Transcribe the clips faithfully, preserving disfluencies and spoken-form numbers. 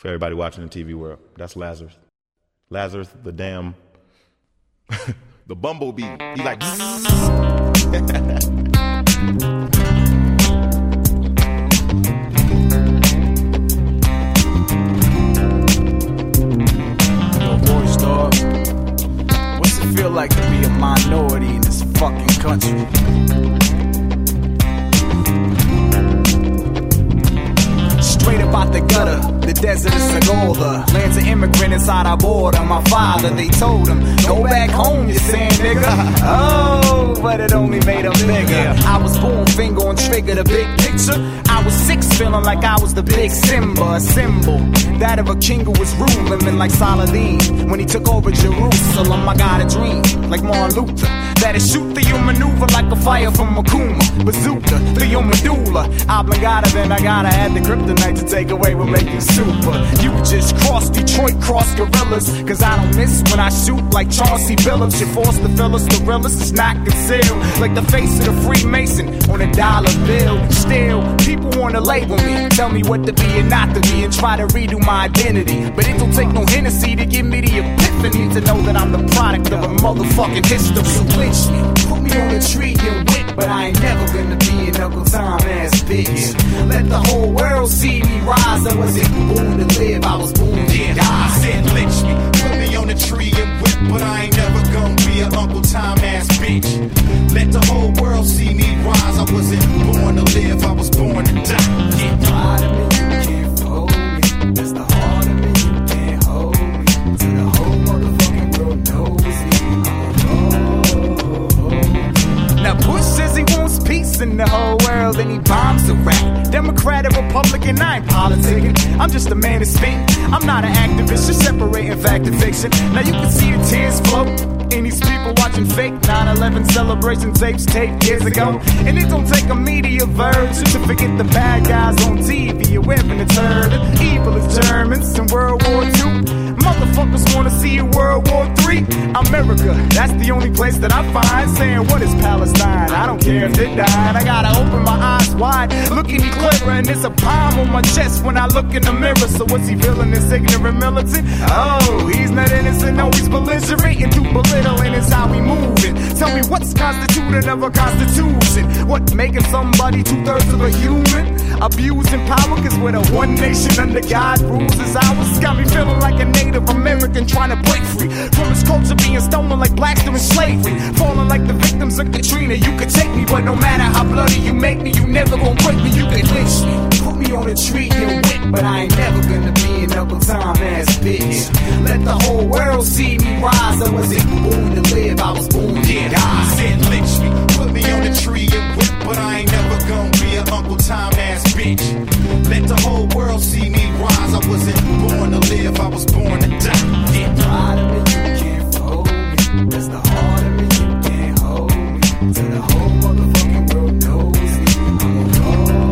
For everybody watching the T V world, that's Lazarus. Lazarus, the damn, the bumblebee. He like. Yo, voice dog. What's it feel like to be a minority in this fucking country? Straight up out the gutter, the desert of Segola. Lands of immigrant inside our border. My father, they told him, go back home, you saying nigga. Oh, but it only made him bigger. I was born finger on trigger, the big picture. I was six, feeling like I was the big Simba, a symbol that of a king who was ruling. And like Saladin, when he took over Jerusalem, I got a dream, like Martin Luther, that'll shoot the you maneuver like a fire from Makuma, bazooka, the your medulla. Oblongata, then I gotta add the kryptonite to take away what make you super. You just cross Detroit, cross gorillas, cause I don't miss when I shoot like Chauncey Billups. You force the fillers, the realest is not concealed, like the face of the Freemason on a dollar bill. Still, people wanna label me, tell me what to be and not to be, and try to redo my identity. But it don't take no Hennessy to give me the epiphany to know that I'm the product of a motherfucking history. So lynch me, put me on a tree and whip, but I ain't never gonna be an Uncle Tom ass bitch. Let the whole world see me rise. I wasn't born to live, I was born to die. I said lynch me, put me on a tree and whip, but I ain't never gonna be an Uncle Tom ass bitch. Let the whole world see me rise. I wasn't born to live, I was born to die. Yeah. Part of me you can't fold me. That's the heart of me you can't hold me. To the whole motherfucking world knows me. Oh, oh, oh. Now Bush says he wants peace in the whole world and he bombs the rap. Democrat or Republican, I ain't politicking. I'm just a man to speak. I'm not an activist, just separating fact and fiction. Now you can see the tears flow in these people watching fake nine eleven celebration tapes taped years ago. And it don't take a media virgin to forget the bad guys on T V. You're wearing a turban. Evil is Germans in World War Two. Motherfuckers wanna see a World War Three. America, that's the only place that I find saying what is Palestine. I don't care if they died. I gotta open my eyes wide, look any clearer, and there's a palm on my chest when I look in the mirror. So what's he feeling? This ignorant militant? Oh, he's not innocent, no, he's belligerent and too belittling is how we moving. Tell me what's constituted of a constitution? What making somebody two thirds of a human? Abusing power, cause we're the one nation under God rules is ours. Got me feeling like a Native American trying to break free from his culture being stolen like blacks during slavery. Falling like the victims of Katrina. You could take me, but no matter how bloody you make me, you never gon' break me. You can lynch me, put me on a tree and whip, but I ain't never gonna be an Uncle Tom ass bitch. Let the whole world see me rise. I wasn't born to live, I was born to Yeah, die. I said lynch me, put me on a tree and whip, but I ain't never gonna be an Uncle Tom ass bitch. Let the whole world see me rise. I wasn't born to live, I was born to die. Yeah. Part of me you can't fold me. That's the heart of me you can't hold me. To the whole motherfucking world knows me. I'm a roll.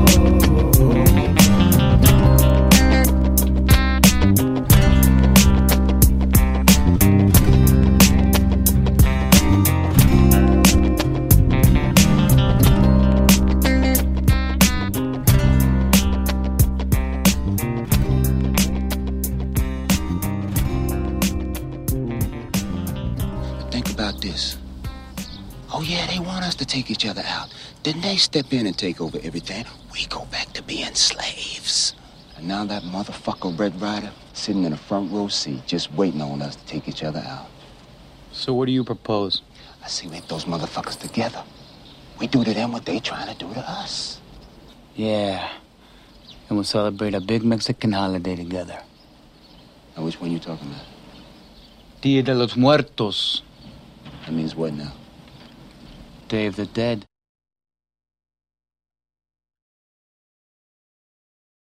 This. Oh yeah, they want us to take each other out. Then they step in and take over everything. We go back to being slaves. And now that motherfucker Red Ryder sitting in the front row seat just waiting on us to take each other out. So what do you propose? I say we get those motherfuckers together. We do to them what they trying to do to us. Yeah. And we'll celebrate a big Mexican holiday together. Now which one you talking about? Dia de los Muertos. That means what now? Day of the Dead.